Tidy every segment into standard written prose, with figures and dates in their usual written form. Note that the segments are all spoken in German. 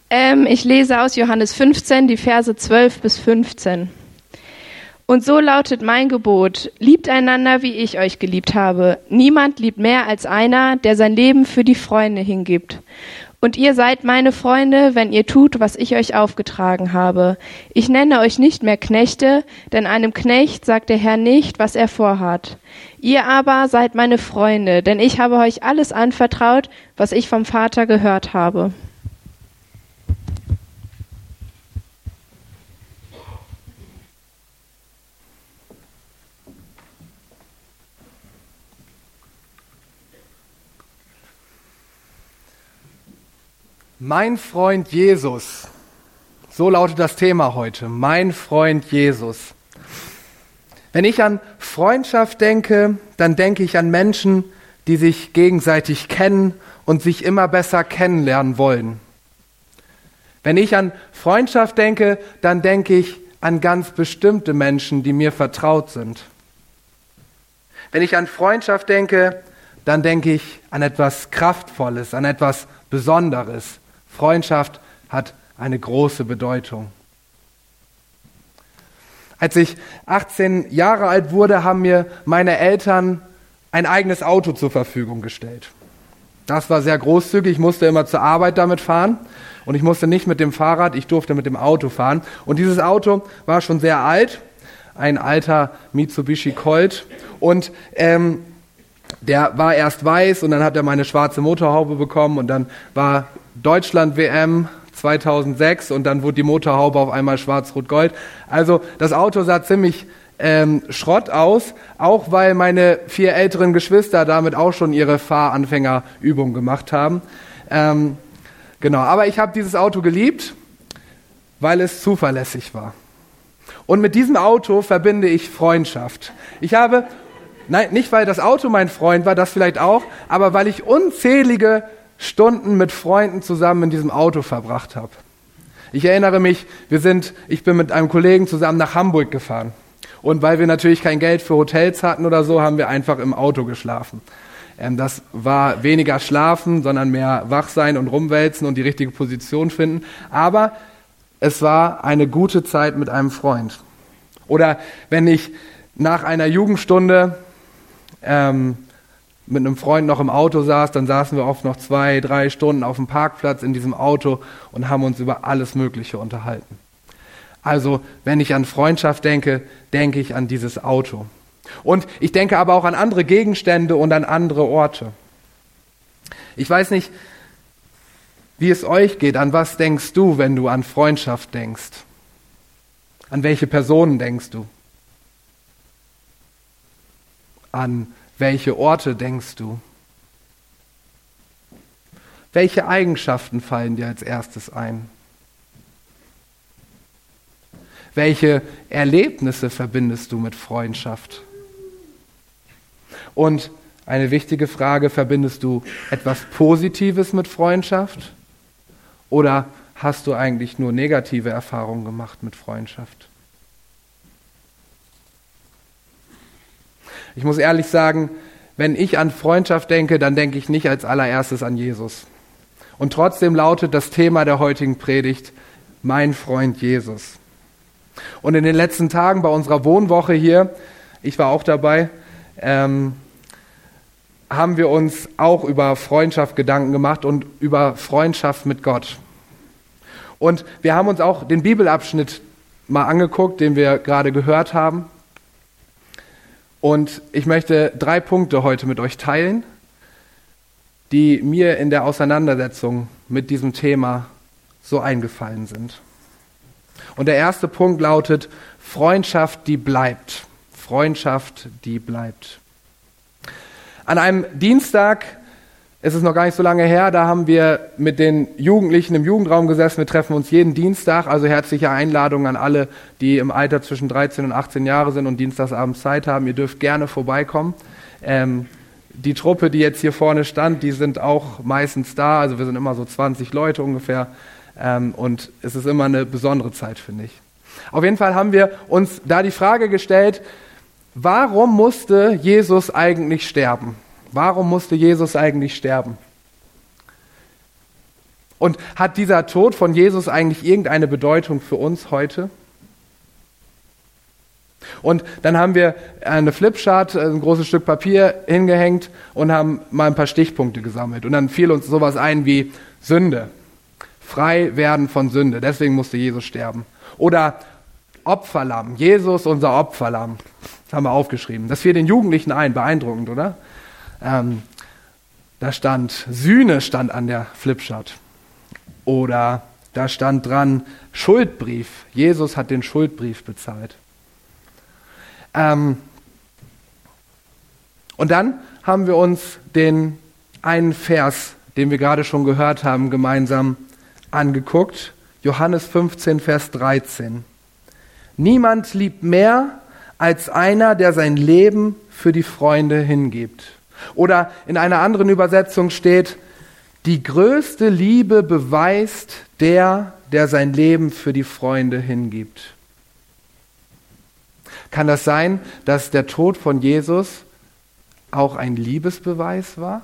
Ich lese aus Johannes 15, die Verse 12 bis 15. Und so lautet mein Gebot: Liebt einander, wie ich euch geliebt habe. Niemand liebt mehr als einer, der sein Leben für die Freunde hingibt. Und ihr seid meine Freunde, wenn ihr tut, was ich euch aufgetragen habe. Ich nenne euch nicht mehr Knechte, denn einem Knecht sagt der Herr nicht, was er vorhat. Ihr aber seid meine Freunde, denn ich habe euch alles anvertraut, was ich vom Vater gehört habe. Mein Freund Jesus, so lautet das Thema heute, mein Freund Jesus. Wenn ich an Freundschaft denke, dann denke ich an Menschen, die sich gegenseitig kennen und sich immer besser kennenlernen wollen. Wenn ich an Freundschaft denke, dann denke ich an ganz bestimmte Menschen, die mir vertraut sind. Wenn ich an Freundschaft denke, dann denke ich an etwas Kraftvolles, an etwas Besonderes. Freundschaft hat eine große Bedeutung. Als ich 18 Jahre alt wurde, haben mir meine Eltern ein eigenes Auto zur Verfügung gestellt. Das war sehr großzügig, ich musste immer zur Arbeit damit fahren und ich musste nicht mit dem Fahrrad, ich durfte mit dem Auto fahren. Und dieses Auto war schon sehr alt, ein alter Mitsubishi Colt, und der war erst weiß und dann hat er meine schwarze Motorhaube bekommen und dann war Deutschland-WM 2006 und dann wurde die Motorhaube auf einmal schwarz-rot-gold. Also das Auto sah ziemlich Schrott aus, auch weil meine 4 älteren Geschwister damit auch schon ihre Fahranfängerübung gemacht haben. Genau, aber ich habe dieses Auto geliebt, weil es zuverlässig war. Und mit diesem Auto verbinde ich Freundschaft. Nein, nicht weil das Auto mein Freund war, das vielleicht auch, aber weil ich unzählige Stunden mit Freunden zusammen in diesem Auto verbracht habe. Ich erinnere mich, ich bin mit einem Kollegen zusammen nach Hamburg gefahren. Und weil wir natürlich kein Geld für Hotels hatten oder so, haben wir einfach im Auto geschlafen. Das war weniger schlafen, sondern mehr wach sein und rumwälzen und die richtige Position finden. Aber es war eine gute Zeit mit einem Freund. Oder wenn ich nach einer Jugendstunde mit einem Freund noch im Auto saß, dann saßen wir oft noch 2-3 Stunden auf dem Parkplatz in diesem Auto und haben uns über alles Mögliche unterhalten. Also, wenn ich an Freundschaft denke, denke ich an dieses Auto. Und ich denke aber auch an andere Gegenstände und an andere Orte. Ich weiß nicht, wie es euch geht. An was denkst du, wenn du an Freundschaft denkst? An welche Personen denkst du? An welche Orte denkst du? Welche Eigenschaften fallen dir als erstes ein? Welche Erlebnisse verbindest du mit Freundschaft? Und eine wichtige Frage, verbindest du etwas Positives mit Freundschaft? Oder hast du eigentlich nur negative Erfahrungen gemacht mit Freundschaft? Ich muss ehrlich sagen, wenn ich an Freundschaft denke, dann denke ich nicht als allererstes an Jesus. Und trotzdem lautet das Thema der heutigen Predigt, mein Freund Jesus. Und in den letzten Tagen bei unserer Wohnwoche hier, ich war auch dabei, haben wir uns auch über Freundschaft Gedanken gemacht und über Freundschaft mit Gott. Und wir haben uns auch den Bibelabschnitt mal angeguckt, den wir gerade gehört haben. Und ich möchte 3 Punkte heute mit euch teilen, die mir in der Auseinandersetzung mit diesem Thema so eingefallen sind. Und der erste Punkt lautet, Freundschaft, die bleibt. Freundschaft, die bleibt. An einem Dienstag, es ist noch gar nicht so lange her, da haben wir mit den Jugendlichen im Jugendraum gesessen. Wir treffen uns jeden Dienstag, also herzliche Einladung an alle, die im Alter zwischen 13 und 18 Jahre sind und dienstagsabends Zeit haben. Ihr dürft gerne vorbeikommen. Die Truppe, die jetzt hier vorne stand, die sind auch meistens da, also wir sind immer so 20 Leute ungefähr. Und es ist immer eine besondere Zeit, finde ich. Auf jeden Fall haben wir uns da die Frage gestellt, warum musste Jesus eigentlich sterben? Warum musste Jesus eigentlich sterben? Und hat dieser Tod von Jesus eigentlich irgendeine Bedeutung für uns heute? Und dann haben wir eine Flipchart, ein großes Stück Papier hingehängt und haben mal ein paar Stichpunkte gesammelt. Und dann fiel uns sowas ein wie Sünde, frei werden von Sünde, deswegen musste Jesus sterben. Oder Opferlamm, Jesus unser Opferlamm, das haben wir aufgeschrieben. Das fiel den Jugendlichen ein, beeindruckend, oder? Da stand Sühne stand an der Flipchart. Oder da stand dran Schuldbrief, Jesus hat den Schuldbrief bezahlt. Und dann haben wir uns den einen Vers, den wir gerade schon gehört haben, gemeinsam angeguckt. Johannes 15, Vers 13. Niemand liebt mehr als einer, der sein Leben für die Freunde hingibt. Oder in einer anderen Übersetzung steht, die größte Liebe beweist der sein Leben für die Freunde hingibt. Kann das sein, dass der Tod von Jesus auch ein Liebesbeweis war?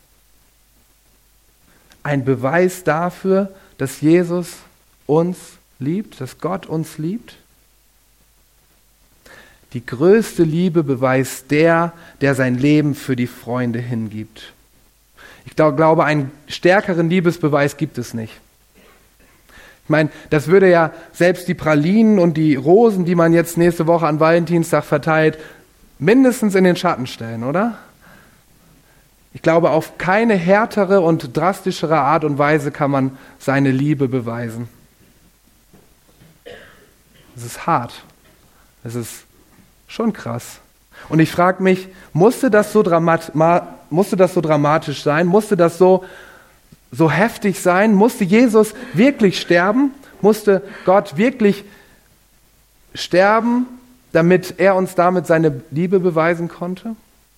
Ein Beweis dafür, dass Jesus uns liebt, dass Gott uns liebt? Die größte Liebe beweist der sein Leben für die Freunde hingibt. Ich glaube, einen stärkeren Liebesbeweis gibt es nicht. Ich meine, das würde ja selbst die Pralinen und die Rosen, die man jetzt nächste Woche an Valentinstag verteilt, mindestens in den Schatten stellen, oder? Ich glaube, auf keine härtere und drastischere Art und Weise kann man seine Liebe beweisen. Es ist hart. Es ist schon krass. Und ich frage mich, musste das so dramatisch sein? Musste das so heftig sein? Musste Jesus wirklich sterben? Musste Gott wirklich sterben, damit er uns damit seine Liebe beweisen konnte?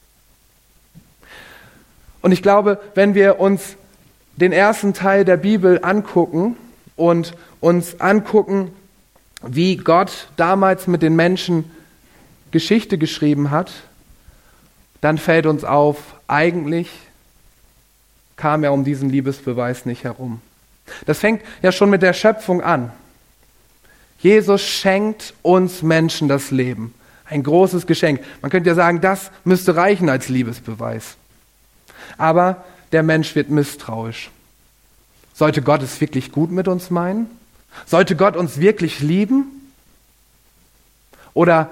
Und ich glaube, wenn wir uns den ersten Teil der Bibel angucken und uns angucken, wie Gott damals mit den Menschen Geschichte geschrieben hat, dann fällt uns auf, eigentlich kam er um diesen Liebesbeweis nicht herum. Das fängt ja schon mit der Schöpfung an. Jesus schenkt uns Menschen das Leben. Ein großes Geschenk. Man könnte ja sagen, das müsste reichen als Liebesbeweis. Aber der Mensch wird misstrauisch. Sollte Gott es wirklich gut mit uns meinen? Sollte Gott uns wirklich lieben? Oder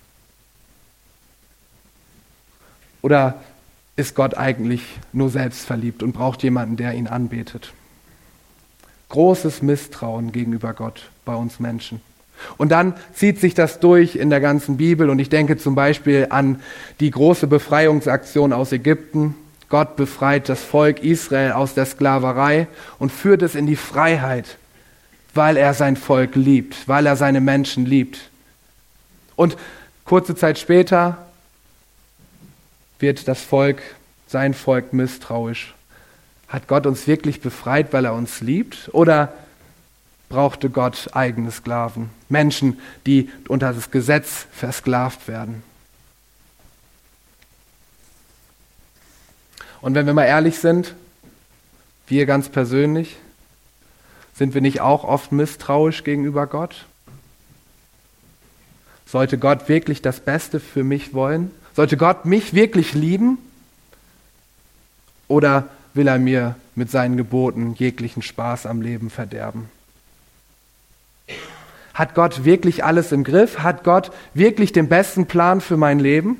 ist Gott eigentlich nur selbstverliebt und braucht jemanden, der ihn anbetet? Großes Misstrauen gegenüber Gott bei uns Menschen. Und dann zieht sich das durch in der ganzen Bibel und ich denke zum Beispiel an die große Befreiungsaktion aus Ägypten. Gott befreit das Volk Israel aus der Sklaverei und führt es in die Freiheit, weil er sein Volk liebt, weil er seine Menschen liebt. Und kurze Zeit später wird sein Volk misstrauisch. Hat Gott uns wirklich befreit, weil er uns liebt? Oder brauchte Gott eigene Sklaven? Menschen, die unter das Gesetz versklavt werden. Und wenn wir mal ehrlich sind, wir ganz persönlich, sind wir nicht auch oft misstrauisch gegenüber Gott? Sollte Gott wirklich das Beste für mich wollen? Sollte Gott mich wirklich lieben? Oder will er mir mit seinen Geboten jeglichen Spaß am Leben verderben? Hat Gott wirklich alles im Griff? Hat Gott wirklich den besten Plan für mein Leben?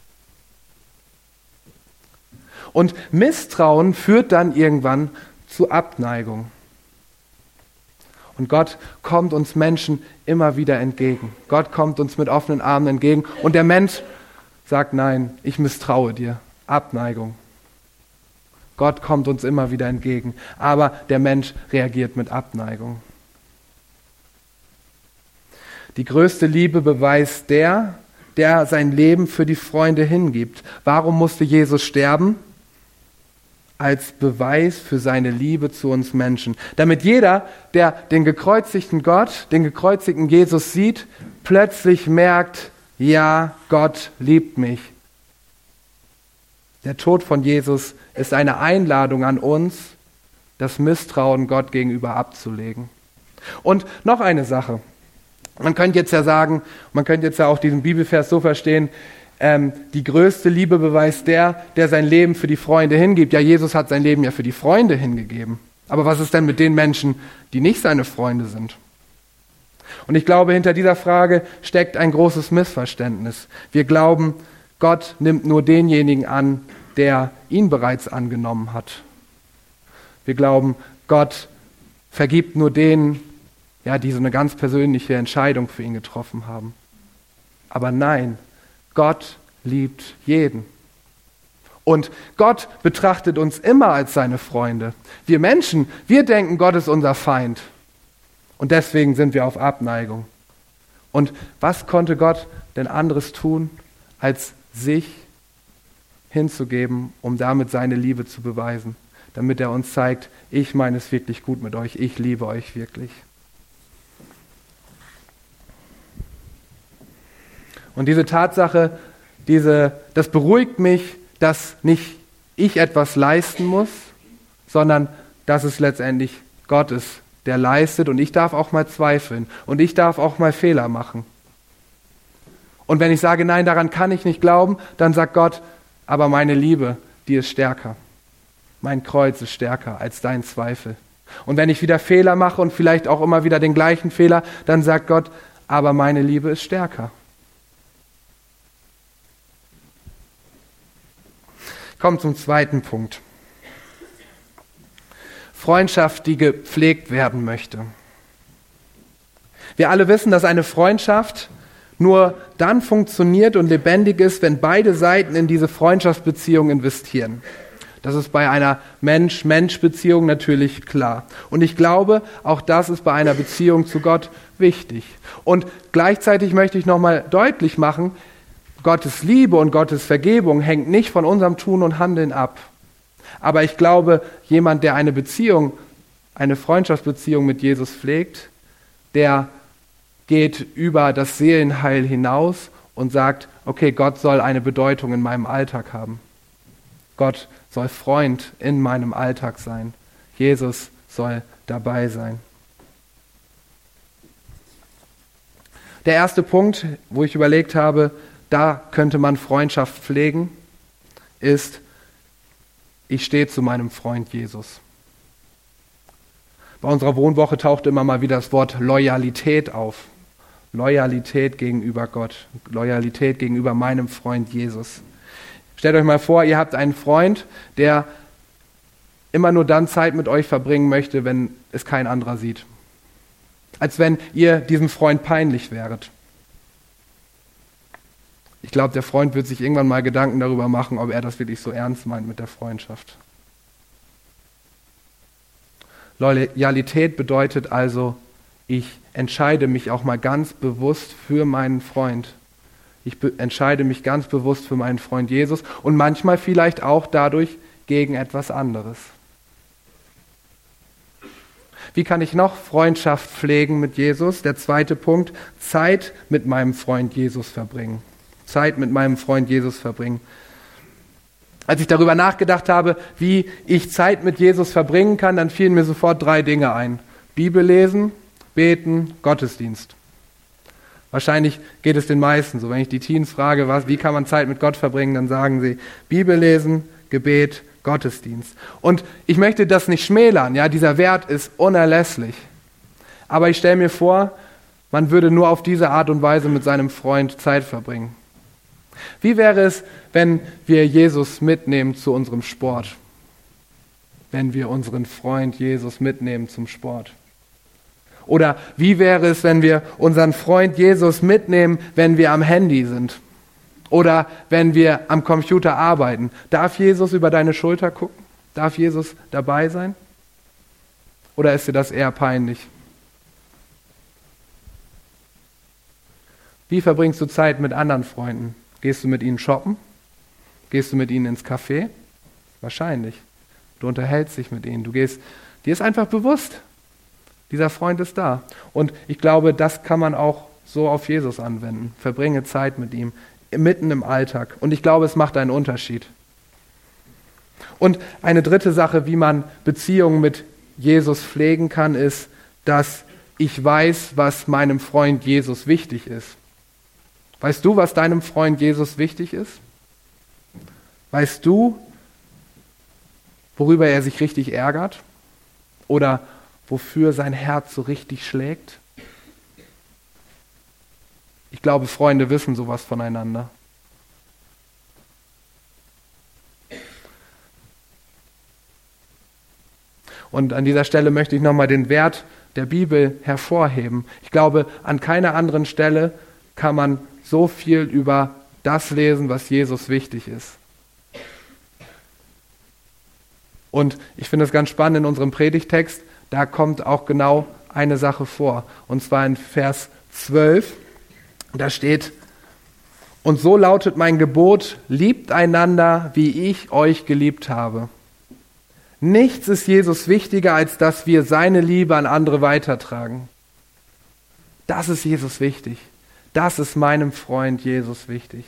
Und Misstrauen führt dann irgendwann zu Abneigung. Und Gott kommt uns Menschen immer wieder entgegen. Gott kommt uns mit offenen Armen entgegen. Und der Mensch sagt, nein, ich misstraue dir. Abneigung. Gott kommt uns immer wieder entgegen. Aber der Mensch reagiert mit Abneigung. Die größte Liebe beweist der sein Leben für die Freunde hingibt. Warum musste Jesus sterben? Als Beweis für seine Liebe zu uns Menschen. Damit jeder, der den gekreuzigten Gott, den gekreuzigten Jesus sieht, plötzlich merkt, ja, Gott liebt mich. Der Tod von Jesus ist eine Einladung an uns, das Misstrauen Gott gegenüber abzulegen. Und noch eine Sache. Man könnte jetzt ja sagen, man könnte jetzt ja auch diesen Bibelvers so verstehen, die größte Liebe beweist der sein Leben für die Freunde hingibt. Ja, Jesus hat sein Leben ja für die Freunde hingegeben. Aber was ist denn mit den Menschen, die nicht seine Freunde sind? Und ich glaube, hinter dieser Frage steckt ein großes Missverständnis. Wir glauben, Gott nimmt nur denjenigen an, der ihn bereits angenommen hat. Wir glauben, Gott vergibt nur denen, ja, die so eine ganz persönliche Entscheidung für ihn getroffen haben. Aber nein, Gott liebt jeden. Und Gott betrachtet uns immer als seine Freunde. Wir Menschen, wir denken, Gott ist unser Feind. Und deswegen sind wir auf Abneigung. Und was konnte Gott denn anderes tun, als sich hinzugeben, um damit seine Liebe zu beweisen? Damit er uns zeigt, ich meine es wirklich gut mit euch, ich liebe euch wirklich. Und diese Tatsache, das beruhigt mich, dass nicht ich etwas leisten muss, sondern dass es letztendlich Gott ist, der leistet, und ich darf auch mal zweifeln und ich darf auch mal Fehler machen. Und wenn ich sage, nein, daran kann ich nicht glauben, dann sagt Gott, aber meine Liebe, die ist stärker. Mein Kreuz ist stärker als dein Zweifel. Und wenn ich wieder Fehler mache und vielleicht auch immer wieder den gleichen Fehler, dann sagt Gott, aber meine Liebe ist stärker. Kommt zum zweiten Punkt. Freundschaft, die gepflegt werden möchte. Wir alle wissen, dass eine Freundschaft nur dann funktioniert und lebendig ist, wenn beide Seiten in diese Freundschaftsbeziehung investieren. Das ist bei einer Mensch-Mensch-Beziehung natürlich klar. Und ich glaube, auch das ist bei einer Beziehung zu Gott wichtig. Und gleichzeitig möchte ich nochmal deutlich machen, Gottes Liebe und Gottes Vergebung hängt nicht von unserem Tun und Handeln ab. Aber ich glaube, jemand, der eine Freundschaftsbeziehung mit Jesus pflegt, der geht über das Seelenheil hinaus und sagt, okay, Gott soll eine Bedeutung in meinem Alltag haben. Gott soll Freund in meinem Alltag sein. Jesus soll dabei sein. Der erste Punkt, wo ich überlegt habe, da könnte man Freundschaft pflegen, ist, ich stehe zu meinem Freund Jesus. Bei unserer Wohnwoche taucht immer mal wieder das Wort Loyalität auf. Loyalität gegenüber Gott, Loyalität gegenüber meinem Freund Jesus. Stellt euch mal vor, ihr habt einen Freund, der immer nur dann Zeit mit euch verbringen möchte, wenn es kein anderer sieht. Als wenn ihr diesem Freund peinlich wäret. Ich glaube, der Freund wird sich irgendwann mal Gedanken darüber machen, ob er das wirklich so ernst meint mit der Freundschaft. Loyalität bedeutet also, ich entscheide mich auch mal ganz bewusst für meinen Freund. Ich entscheide mich ganz bewusst für meinen Freund Jesus und manchmal vielleicht auch dadurch gegen etwas anderes. Wie kann ich noch Freundschaft pflegen mit Jesus? Der zweite Punkt, Zeit mit meinem Freund Jesus verbringen. Zeit mit meinem Freund Jesus verbringen. Als ich darüber nachgedacht habe, wie ich Zeit mit Jesus verbringen kann, dann fielen mir sofort 3 Dinge ein. Bibel lesen, beten, Gottesdienst. Wahrscheinlich geht es den meisten so. Wenn ich die Teens frage, wie kann man Zeit mit Gott verbringen, dann sagen sie Bibel lesen, Gebet, Gottesdienst. Und ich möchte das nicht schmälern, ja, dieser Wert ist unerlässlich. Aber ich stelle mir vor, man würde nur auf diese Art und Weise mit seinem Freund Zeit verbringen. Wie wäre es, wenn wir Jesus mitnehmen zu unserem Sport? Wenn wir unseren Freund Jesus mitnehmen zum Sport? Oder wie wäre es, wenn wir unseren Freund Jesus mitnehmen, wenn wir am Handy sind? Oder wenn wir am Computer arbeiten? Darf Jesus über deine Schulter gucken? Darf Jesus dabei sein? Oder ist dir das eher peinlich? Wie verbringst du Zeit mit anderen Freunden? Gehst du mit ihnen shoppen? Gehst du mit ihnen ins Café? Wahrscheinlich. Du unterhältst dich mit ihnen. Dir ist einfach bewusst, dieser Freund ist da. Und ich glaube, das kann man auch so auf Jesus anwenden. Verbringe Zeit mit ihm, mitten im Alltag. Und ich glaube, es macht einen Unterschied. Und eine dritte Sache, wie man Beziehungen mit Jesus pflegen kann, ist, dass ich weiß, was meinem Freund Jesus wichtig ist. Weißt du, was deinem Freund Jesus wichtig ist? Weißt du, worüber er sich richtig ärgert? Oder wofür sein Herz so richtig schlägt? Ich glaube, Freunde wissen sowas voneinander. Und an dieser Stelle möchte ich nochmal den Wert der Bibel hervorheben. Ich glaube, an keiner anderen Stelle kann man so viel über das lesen, was Jesus wichtig ist. Und ich finde es ganz spannend in unserem Predigtext, da kommt auch genau eine Sache vor. Und zwar in Vers 12, da steht: Und so lautet mein Gebot, liebt einander, wie ich euch geliebt habe. Nichts ist Jesus wichtiger, als dass wir seine Liebe an andere weitertragen. Das ist Jesus wichtig. Das ist meinem Freund Jesus wichtig.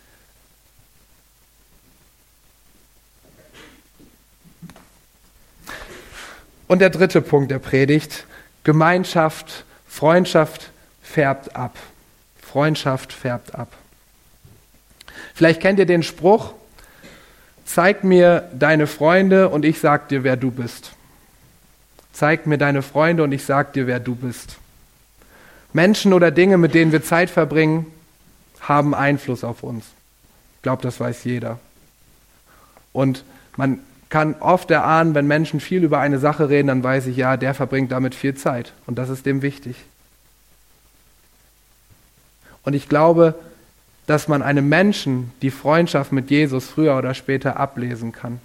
Und der dritte Punkt der Predigt: Gemeinschaft, Freundschaft färbt ab. Freundschaft färbt ab. Vielleicht kennt ihr den Spruch: Zeig mir deine Freunde und ich sag dir, wer du bist. Zeig mir deine Freunde und ich sag dir, wer du bist. Menschen oder Dinge, mit denen wir Zeit verbringen, haben Einfluss auf uns. Ich glaube, das weiß jeder. Und man kann oft erahnen, wenn Menschen viel über eine Sache reden, dann weiß ich, ja, der verbringt damit viel Zeit. Und das ist dem wichtig. Und ich glaube, dass man einem Menschen die Freundschaft mit Jesus früher oder später ablesen kann.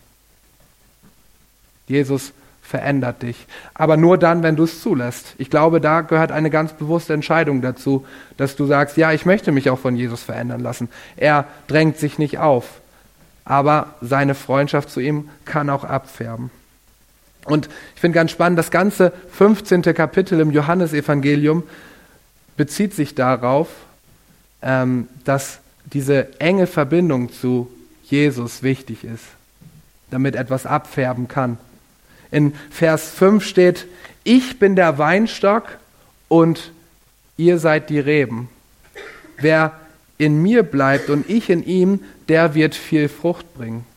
Jesus verändert dich. Aber nur dann, wenn du es zulässt. Ich glaube, da gehört eine ganz bewusste Entscheidung dazu, dass du sagst, ja, ich möchte mich auch von Jesus verändern lassen. Er drängt sich nicht auf. Aber seine Freundschaft zu ihm kann auch abfärben. Und ich finde ganz spannend, das ganze 15. Kapitel im Johannesevangelium bezieht sich darauf, dass diese enge Verbindung zu Jesus wichtig ist, damit etwas abfärben kann. In Vers 5 steht: Ich bin der Weinstock und ihr seid die Reben. Wer in mir bleibt und ich in ihm, der wird viel Frucht bringen.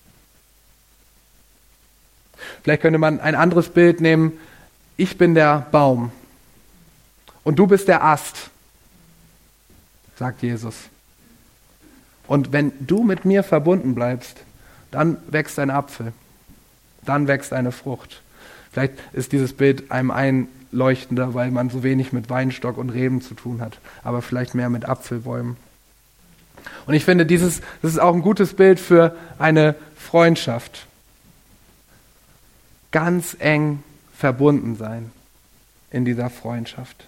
Vielleicht könnte man ein anderes Bild nehmen: Ich bin der Baum und du bist der Ast, sagt Jesus. Und wenn du mit mir verbunden bleibst, dann wächst ein Apfel, dann wächst eine Frucht. Vielleicht ist dieses Bild einem einleuchtender, weil man so wenig mit Weinstock und Reben zu tun hat, aber vielleicht mehr mit Apfelbäumen. Und ich finde, das ist auch ein gutes Bild für eine Freundschaft. Ganz eng verbunden sein in dieser Freundschaft.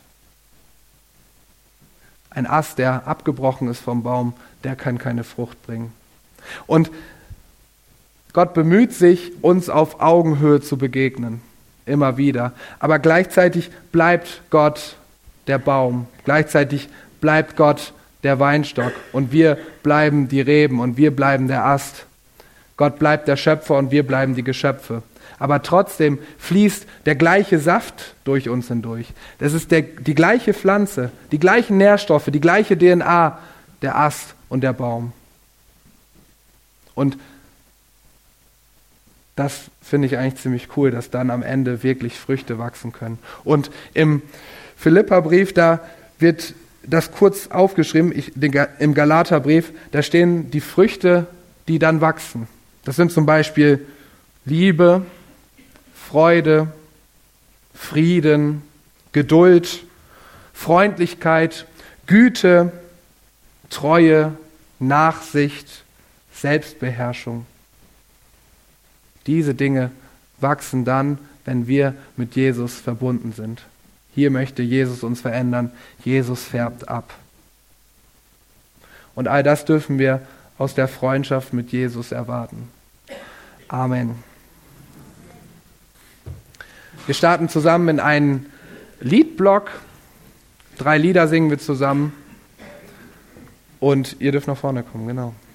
Ein Ast, der abgebrochen ist vom Baum, der kann keine Frucht bringen. Und Gott bemüht sich, uns auf Augenhöhe zu begegnen, immer wieder. Aber gleichzeitig bleibt Gott der Baum, gleichzeitig bleibt Gott der Weinstock und wir bleiben die Reben und wir bleiben der Ast. Gott bleibt der Schöpfer und wir bleiben die Geschöpfe. Aber trotzdem fließt der gleiche Saft durch uns hindurch. Das ist die gleiche Pflanze, die gleichen Nährstoffe, die gleiche DNA, der Ast und der Baum. Und das finde ich eigentlich ziemlich cool, dass dann am Ende wirklich Früchte wachsen können. Und im Philipperbrief, da wird das kurz aufgeschrieben, im Galaterbrief, da stehen die Früchte, die dann wachsen. Das sind zum Beispiel Liebe, Freude, Frieden, Geduld, Freundlichkeit, Güte, Treue, Nachsicht, Selbstbeherrschung. Diese Dinge wachsen dann, wenn wir mit Jesus verbunden sind. Hier möchte Jesus uns verändern. Jesus färbt ab. Und all das dürfen wir aus der Freundschaft mit Jesus erwarten. Amen. Wir starten zusammen in einen Liedblock. 3 Lieder singen wir zusammen. Und ihr dürft nach vorne kommen, genau.